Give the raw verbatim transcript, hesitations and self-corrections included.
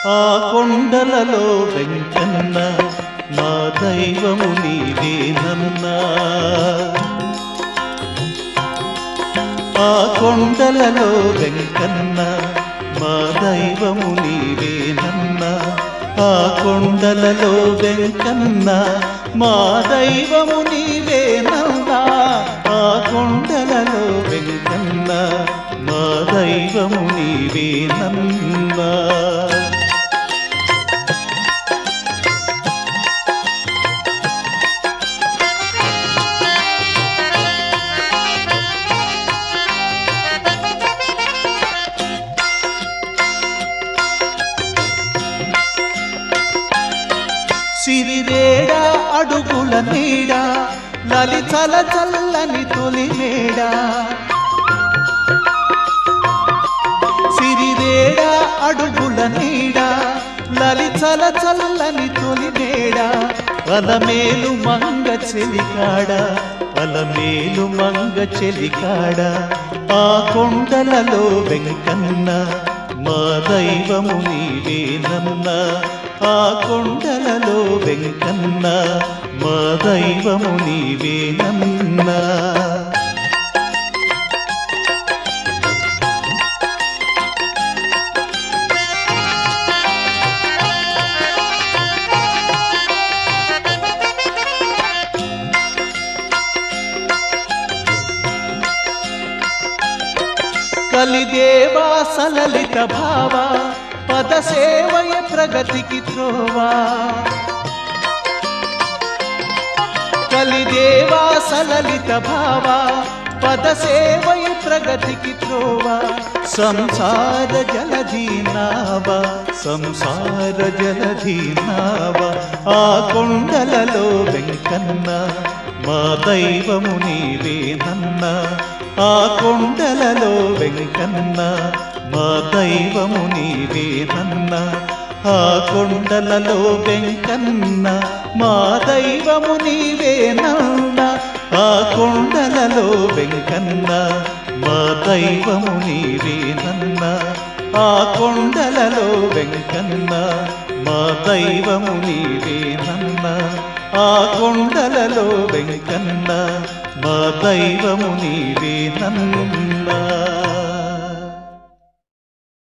ఆ కొండలలో వెంకన్న మా దైవము నీవేనన్నా. ఆ కొండలలో వెంకన్న మా దైవము నీవేనన్నా. ఆ కొండలలో వెంకన్న మా దైవము నీవేనన్నా. ఆ కొండలలో వెంకన్న మా దైవము నీవేనన్నా. సిరిరేడా అడుగుల నీడ లలితల చల్లని తొలి మేడ. సిరిరేడా అడుగుల నీడ లలితల చల్లని తొలి మేడ. అలమేలు మంగ చెలికాడ అలమేలు మంగ చెలికాడ. ఆ కొండలలో వెంకన్న మా దైవము నీవేనన్నా. ఆ కొండలలో వెంకన్న మా దైవము నీవేనన్నా. కలిదేవా సలలిత భావ పద సేవయ ప్రగతికి త్రోవా. కలిదేవా సలలిత భావ పద సేవయ ప్రగతికి త్రోవా. సంసార జలధీనావ సంసార జలధీనావ. ఆ కొండలలో వెంకన్న మా దైవము నీవేనన్నా. ఆ కొండలలో వెంకన్న మా దైవము నీవేనన్నా. ఆ కొండలలో వెంకన్న మా దైవము నీవేనన్నా. ఆ కొండలలో వెంకన్న మా దైవము నీవేనన్నా. ఆ కొండలలో వెంకన్న మా దైవము నీవేనన్నా. ఆ కొండలలో వెంకన్న మా దైవము నీవేనన్నా.